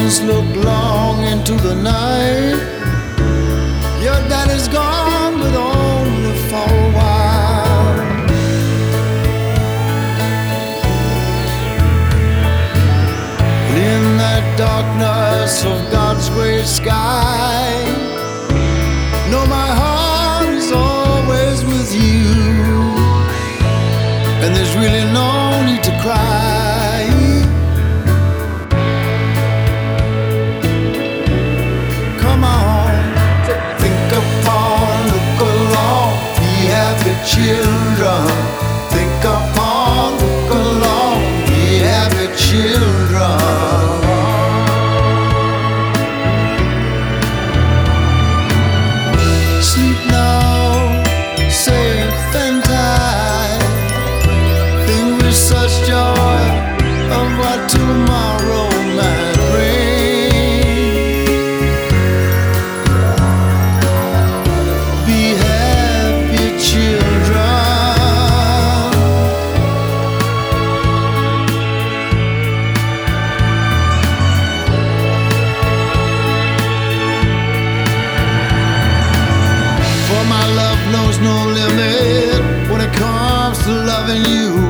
mountains look long into the night. Your daddy's gone, but only for a while. In that darkness of God's great sky, know my heart is always with you, and there's really no need to cry. Come on, think upon, look along, be happy children. Think upon, look along, be happy children. Sleep now, safe and tight. Think with such joy of what tomorrow might bring. Be happy, children. For my love knows no limit when it comes to loving you.